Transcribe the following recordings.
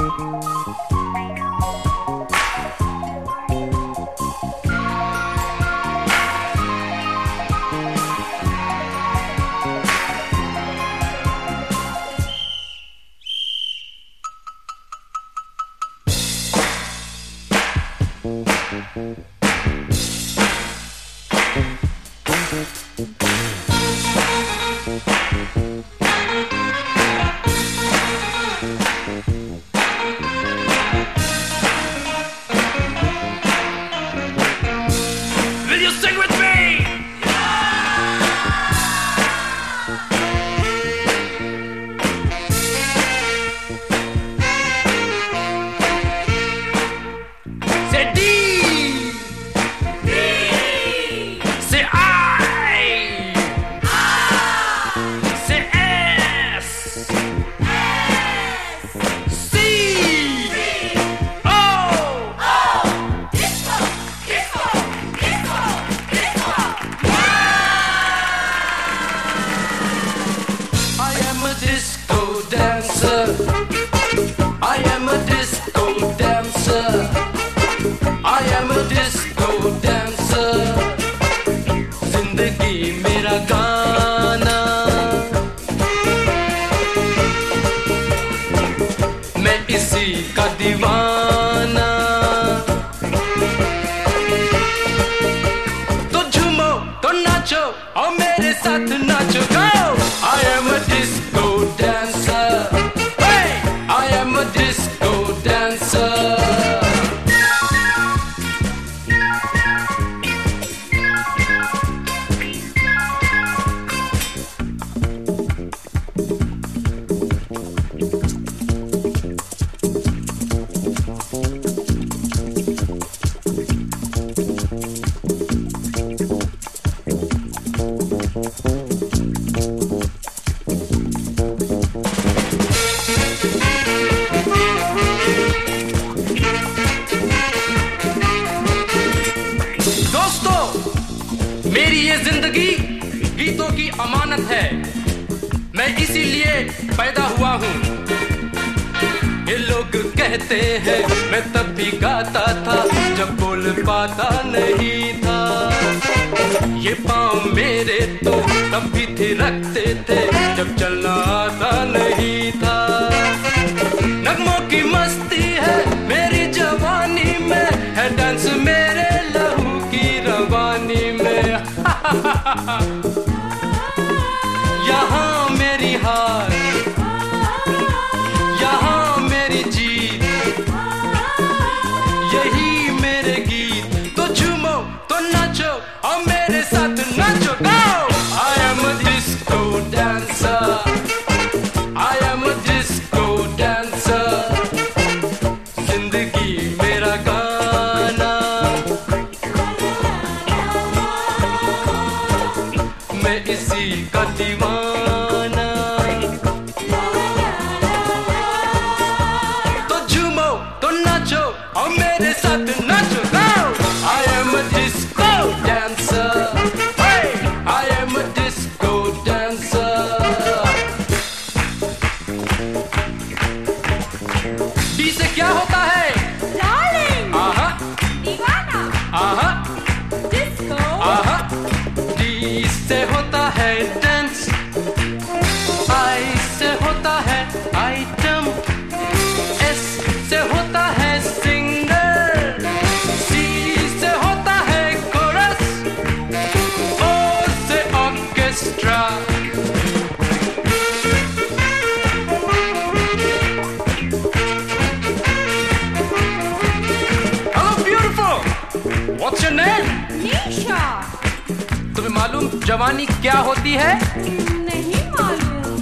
जवानी क्या होती है? नहीं मालूम।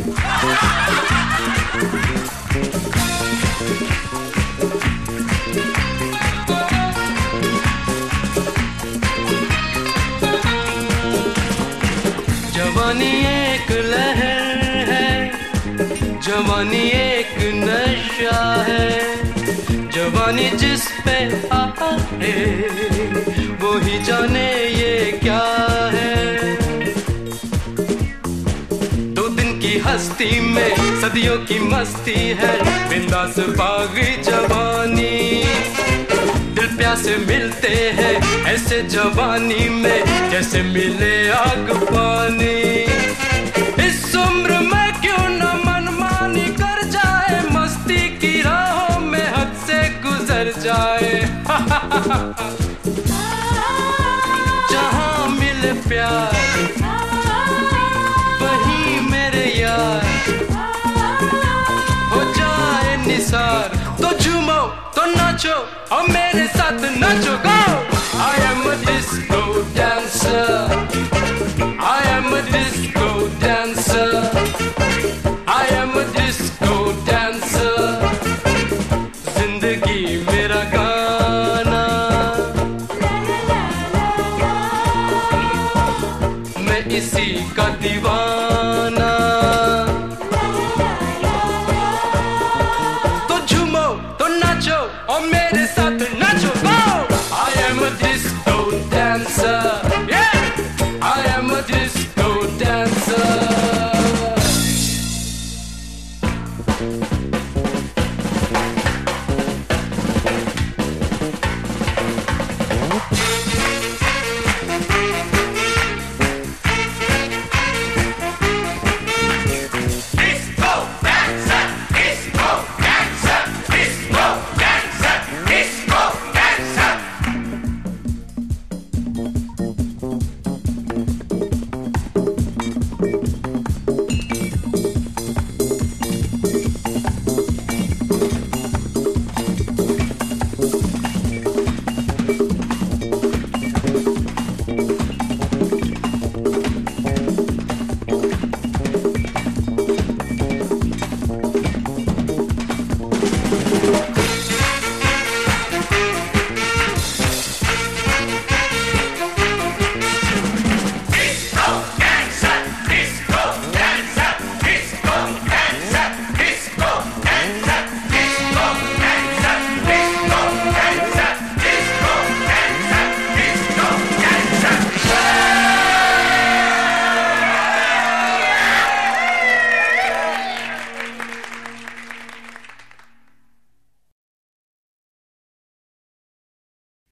जवानी एक लहर है, जवानी एक नशा है, जवानी जिस पे आए वो ही जाने ये क्या है। 2 दिन की हस्ती में सदियों की मस्ती है, बिंदास बागी जवानी। दिल प्यासे मिलते हैं ऐसे जवानी में, जैसे मिले आग पानी। इस उम्र में क्यों न मनमानी कर जाए, मस्ती की राहों में हद से गुजर जाए। जहां मिले प्यार वहीं मेरे यार, हो जाए निसार। तो झूमो तो नाचो और मेरे साथ नाचो। गो! I am a disco dancer, I am a disco dancer।